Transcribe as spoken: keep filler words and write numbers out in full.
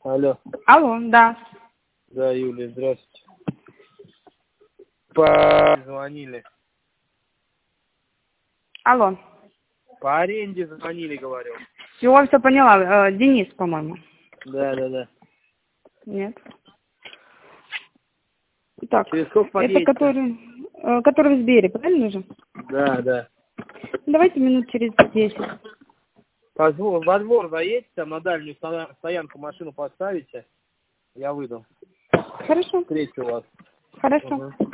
Алло. Алло, да. Да, Юлия, здравствуйте. По звонили. Алло. По аренде звонили, говорю. Все, все поняла. Э, Денис, по-моему. Да, да, да. Нет. Так, Через сколько это подъедете? который, э, который в Сбере, правильно же? Да, да. Давайте минут через десять. Во двор, во двор заедете, там на дальнюю стоя- стоянку машину поставите, я выйду. Хорошо. Встречу вас. Хорошо. Угу.